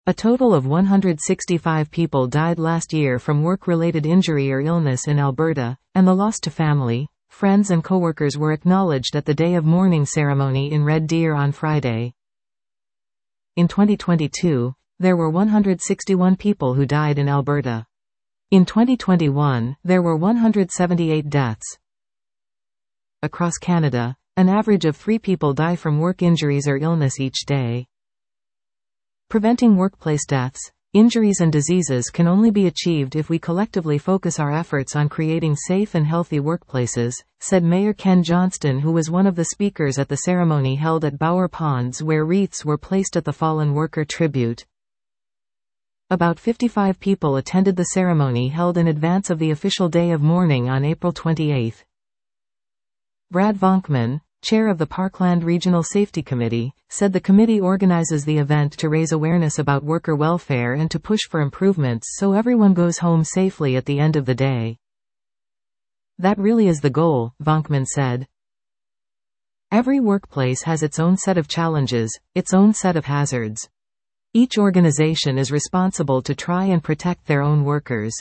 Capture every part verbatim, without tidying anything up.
A total of one hundred sixty-five people died last year from work-related injury or illness in Alberta, and the loss to family, friends and coworkers were acknowledged at the Day of Mourning ceremony in Red Deer on Friday. In twenty twenty-two, there were one hundred sixty-one people who died in Alberta. In twenty twenty-one, there were one hundred seventy-eight deaths. Across Canada, an average of three people die from work injuries or illness each day. Preventing workplace deaths, injuries and diseases can only be achieved if we collectively focus our efforts on creating safe and healthy workplaces, said Mayor Ken Johnston, who was one of the speakers at the ceremony held at Bower Ponds where wreaths were placed at the fallen worker tribute. About fifty-five people attended the ceremony held in advance of the official day of mourning on April twenty-eighth. Brad Vonkman, chair of the Parkland Regional Safety Committee, said the committee organizes the event to raise awareness about worker welfare and to push for improvements so everyone goes home safely at the end of the day. That really is the goal, Vonkman said. Every workplace has its own set of challenges, its own set of hazards. Each organization is responsible to try and protect their own workers.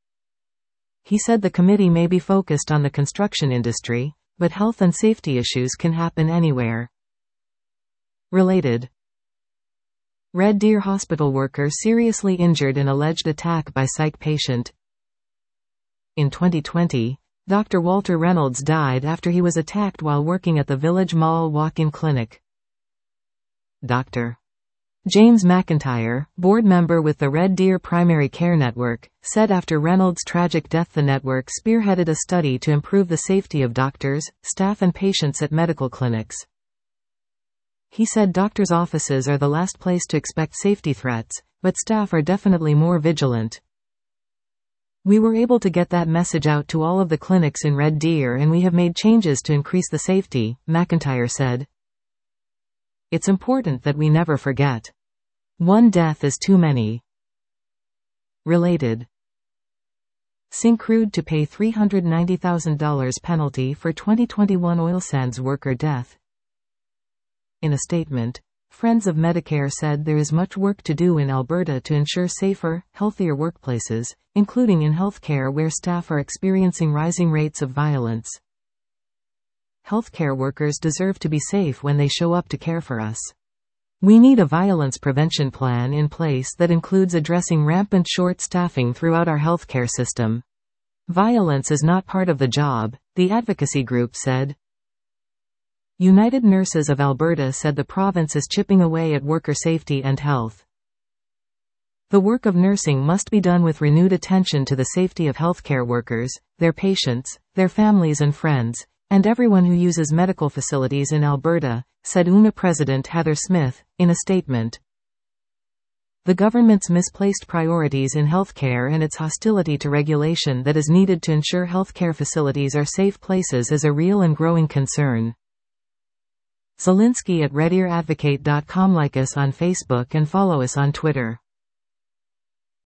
He said the committee may be focused on the construction industry, but health and safety issues can happen anywhere. Related. Red Deer hospital worker seriously injured in alleged attack by psych patient. In twenty twenty, Doctor Walter Reynolds died after he was attacked while working at the Village Mall walk-in clinic. Doctor James McIntyre, board member with the Red Deer Primary Care Network, said after Reynolds' tragic death the network spearheaded a study to improve the safety of doctors, staff and patients at medical clinics. He said doctors' offices are the last place to expect safety threats, but staff are definitely more vigilant. We were able to get that message out to all of the clinics in Red Deer and we have made changes to increase the safety, McIntyre said. It's important that we never forget. One death is too many. Related. Syncrude to pay three hundred ninety thousand dollars penalty for twenty twenty-one oil sands worker death. In a statement, Friends of Medicare said there is much work to do in Alberta to ensure safer, healthier workplaces, including in healthcare where staff are experiencing rising rates of violence. Healthcare workers deserve to be safe when they show up to care for us. We need a violence prevention plan in place that includes addressing rampant short staffing throughout our healthcare system. Violence is not part of the job, the advocacy group said. United Nurses of Alberta said the province is chipping away at worker safety and health. The work of nursing must be done with renewed attention to the safety of healthcare workers, their patients, their families and friends, and everyone who uses medical facilities in Alberta, said U N A President Heather Smith, in a statement. The government's misplaced priorities in healthcare and its hostility to regulation that is needed to ensure healthcare facilities are safe places is a real and growing concern. Zelinsky at red ear advocate dot com. Like us on Facebook and follow us on Twitter.